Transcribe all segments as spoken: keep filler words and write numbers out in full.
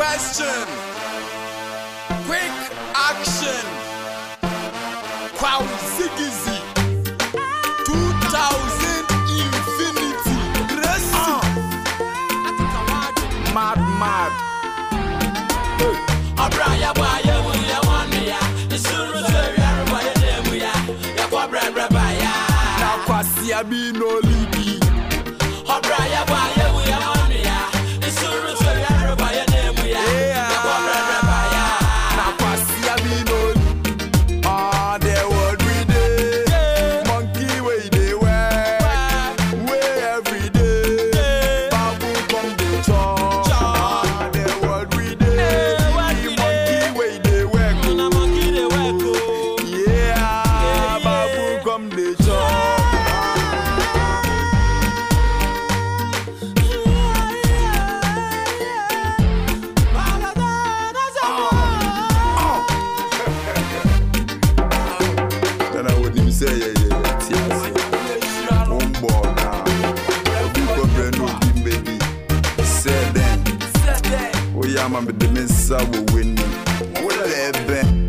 question. Quick action. Qual Ziggy two thousand infinity. Gracie. Uh. Mad, mad. Abraya boya we ya one ya. The suru so ya boya dem we ya. Ya kwa bra bra ba ya. Na kwasi abi no libi. Abraya boya we ya one ya. The suru so ya boya dem we ya. Ya kwa bra bra ba ya. Na kwasi abi no libi. Ah, there would we day. Monkey way they wear. Way every day. Babu come the chop. Ah, there would we day. Monkey way they wear. Na monkey they wear go. Yeah, babu come the chop. Then I wouldn't even say, yeah, yeah, tears. On board now. You go brand new baby. Say then. Oh, yeah, man, but the mensa will win. What a ben.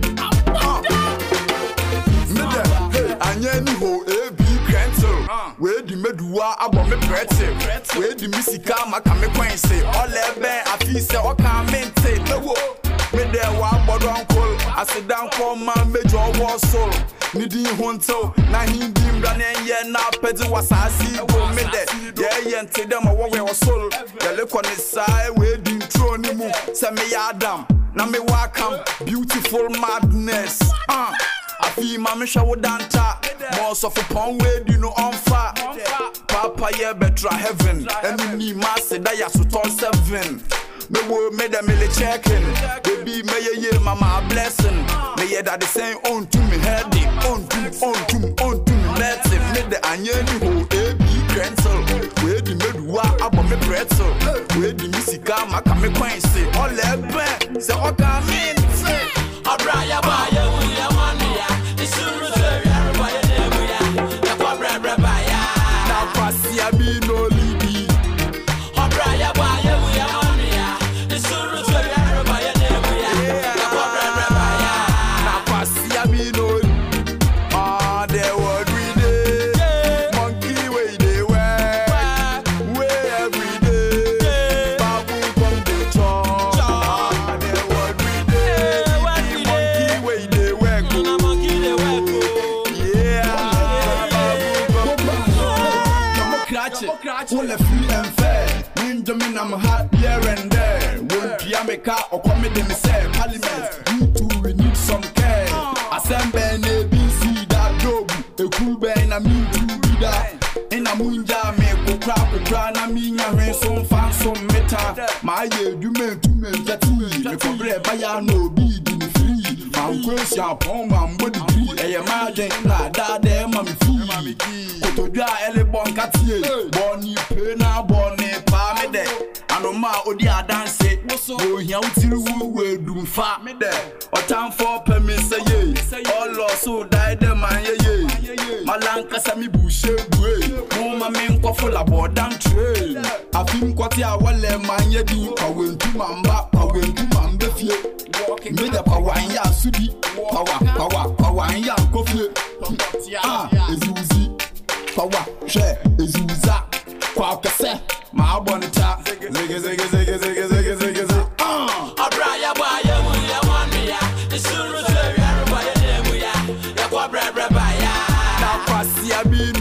Anya ni ho ebi krentel. We di medua abo me pretzel. We di misika maka me kwense. Ole ben afi se o kan mente. Lewo. Me de wa bodo uncle. Asidan ko man mejo wo soul. Ni di honto na hindi mra na ye na pedi wasasi go me de. Ye ye nte dem wo we wo soul. Ye le ko ni sai we di intro ni mu. Se me ya adam. Na me welcome beautiful madness. Uh. I feel mama show danta. Most of a pound way you know on fire. Papa yeah better heaven. And me master that ya so tall seven. Me wo me da me le checking. Baby me ye ye mama blessing. Me ye that the same on to me head it. On to on to on to me let it. Me the anya ni ho ebi cancel. We di me do wa abo me pretzel. We di misika maka me kwense. All ebe say o can mean say. Abraya boya we ya one ya. The suru so ya boya dem we ya. Ya kwa bra bra ba ya. Na kwasi abi no libi. Abraya boya we ya one ya. The suru so ya boya dem we ya. Ya kwa bra bra ba ya. Na kwasi abi no libi. Ah, there would we day. Monkey way they wear. Way every day. Babu come the chop. Ah, there would we day. Monkey way they wear. Na monkey they wear go. Yeah, babu come the chop. Come on, catch it. All the free and fair. Ninja me I'm hot here and there. Won't be me car or come in the say parliament. You too we need some care. Assemble A B C that dog. A cool band I mean to be that. In a munja me ko crap ko cry na me nya hwen so fan so meta. My ye do me to me that me. Me ko bre ba ya no be di me free. Man question upon man body degree. E ya margin na da de ma me free. Kotodwa ele bon katie. Boni pe na boni pa me de. Anoma odi adanse. Wo hia utiri wu we dum fa me de. O time for pe me say ye. All so die de man ye ye. Malanka sa mi bushe bue. Mo ma me nko full abodan trail. Afim kwati a wale man ye di. Kawentu mamba, kawentu mamba fie. Me de power ya sudi. Power, power, power ya kofie. Ah, ezuzi. Power, share, ezuza. Kwa kase, ma bonita. Ziggy, ziggy, ziggy, ziggy, ziggy, ziggy, ziggy. Ah, Abraya boya we ya one ya. The suru so ya boya dem we ya. Ya kwa bra bra ba ya. Na kwasi abi